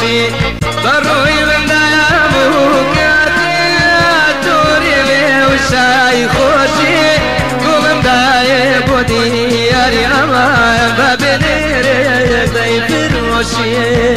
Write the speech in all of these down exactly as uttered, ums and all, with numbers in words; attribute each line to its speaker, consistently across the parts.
Speaker 1: خوشی بروی بندم توری و شای خوشی گلم دای بودی یاری اما ببینیره دای فروشی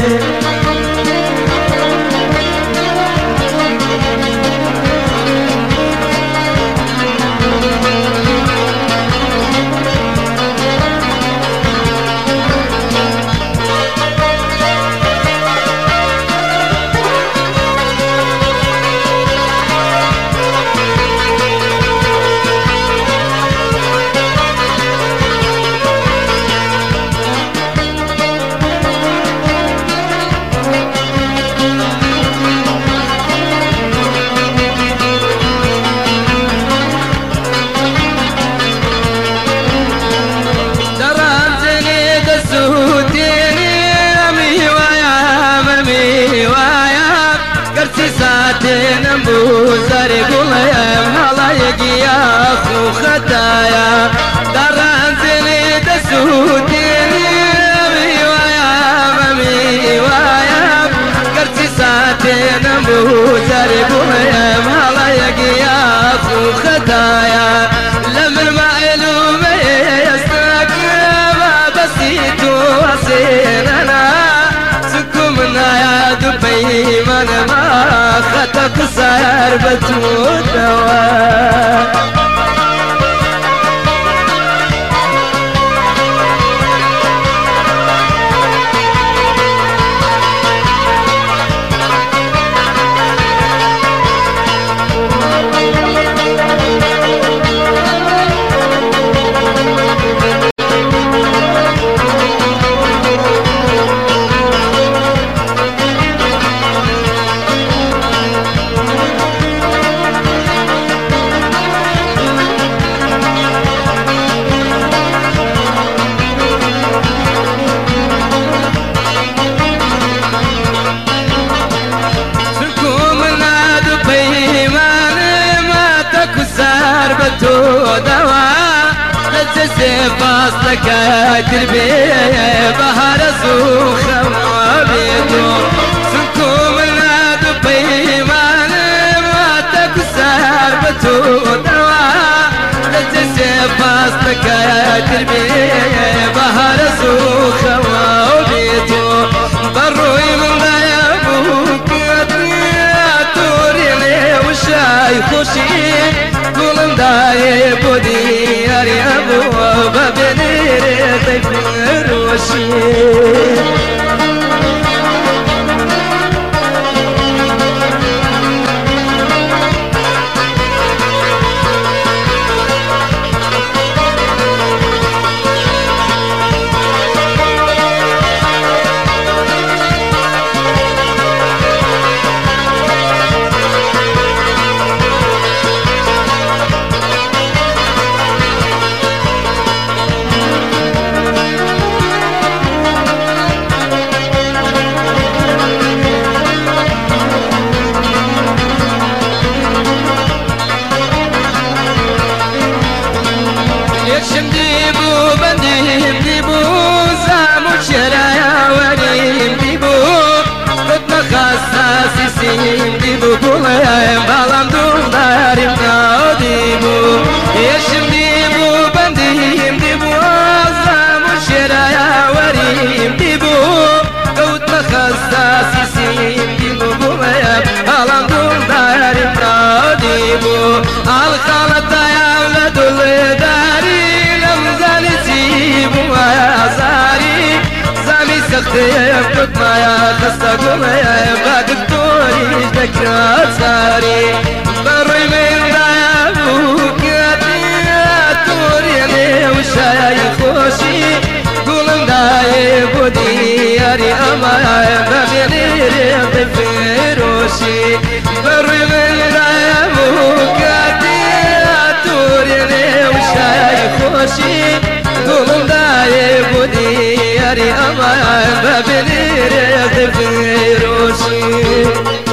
Speaker 1: بوزاري قوليم هلايقي يا أخو خدايا درانزلي دسوديني أمي ويا ممي ويا قرتي ساتين بوزاري قوليم هلايقي يا أخو خدايا لمن ما علومي يستقيم بسيتو وسيننا سكمنا يا دبي من ما خطك صار بتودوا فاصلك تربي بهار سوخة وبيتو سنكم الناد بيمان ما تكسر بتو دوا لجسي فاصلك تربي بهار سوخة وبيتو بروي من ضيابوك توريني وشاي خوشي قولم داي بودي ياري ابو ببنيري طيب روشي سيسين ديبو كولايم بالام دوم داريم ناو ديبو يشم ديبو بنديم ديبو زامو شرايا وريم ديبو قوت مخصا سيسين ديبو كولايم بالام دوم داريم ناو ديبو الخالة يا ولد الداري لمزاني سيبو يا زاري زامي سختيم قد ما يا خستكم يا دكتوري ذكرى صاري بروي من ضيابوك يا توريني وشاي خوشي قولم داي بودي ياري اما ببيني ريضي فروشي بروي من ضيابوك يا توريني وشاي خوشي قولم داي بودي ياري اما ببيني ريضي فروشي